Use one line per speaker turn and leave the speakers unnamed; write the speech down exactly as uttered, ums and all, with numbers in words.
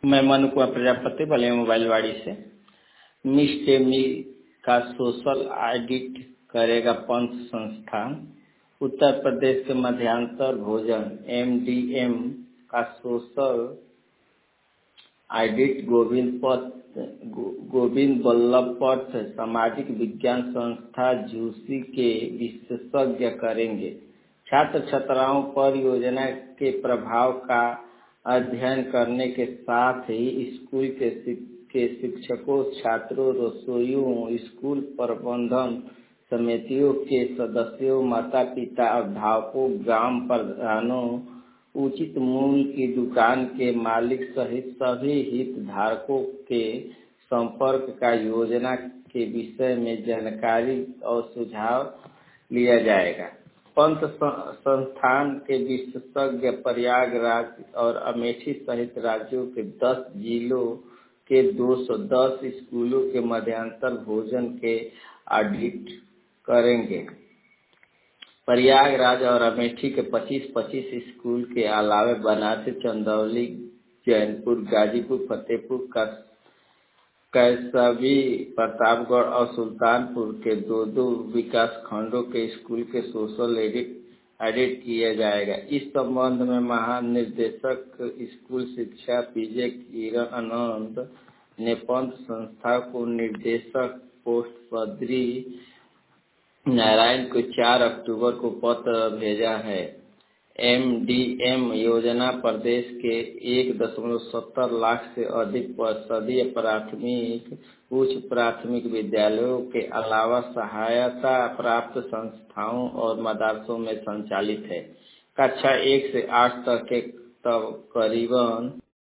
मैं मनु कुमार प्रजापति बलिया मोबाइल वाड़ी से। मिड डे मील का सोशल ऑडिट करेगा पंथ संस्थान। उत्तर प्रदेश के मध्यांतर भोजन एम डी एम का सोशल ऑडिट गोविंद पथ गोविंद बल्लभ पथ सामाजिक विज्ञान संस्था झूसी के विशेषज्ञ करेंगे। छात्र छात्राओं पर योजना के प्रभाव का अध्ययन करने के साथ ही स्कूल के के शिक्षकों, छात्रों, रसोइयों, स्कूल प्रबंधन समितियों के सदस्यों, माता पिता, अभिभावकों, ग्राम प्रधानों, उचित मूल्य की दुकान के मालिक सहित सभी हितधारकों के संपर्क का योजना के विषय में जानकारी और सुझाव लिया जाएगा। पंथ संस्थान के विशेषज्ञ प्रयागराज और अमेठी सहित राज्यों के दस जिलों के दो सौ दस स्कूलों के मध्यांतर भोजन के ऑडिट करेंगे। प्रयागराज और अमेठी के पच्चीस पच्चीस स्कूल के अलावा बनारस, चंदौली, जैनपुर, गाजीपुर, फतेहपुर, कैसवी, प्रतापगढ़ और सुल्तानपुर के दो दो विकास खंडों के स्कूल के सोशल ऑडिट ऑडिट किया जाएगा। इस संबंध में महानिदेशक स्कूल शिक्षा पीजे किरण आनंद ने पंथ संस्था को निर्देशक पोस्ट बद्री नारायण को चार अक्टूबर को पत्र भेजा है। एम डी एम योजना प्रदेश के एक दशमलव सत्तर लाख से अधिक परिषदीय प्राथमिक, उच्च प्राथमिक विद्यालयों के अलावा सहायता प्राप्त संस्थाओं और मदरसों में संचालित है। कक्षा एक से आठ तक के तब करीबन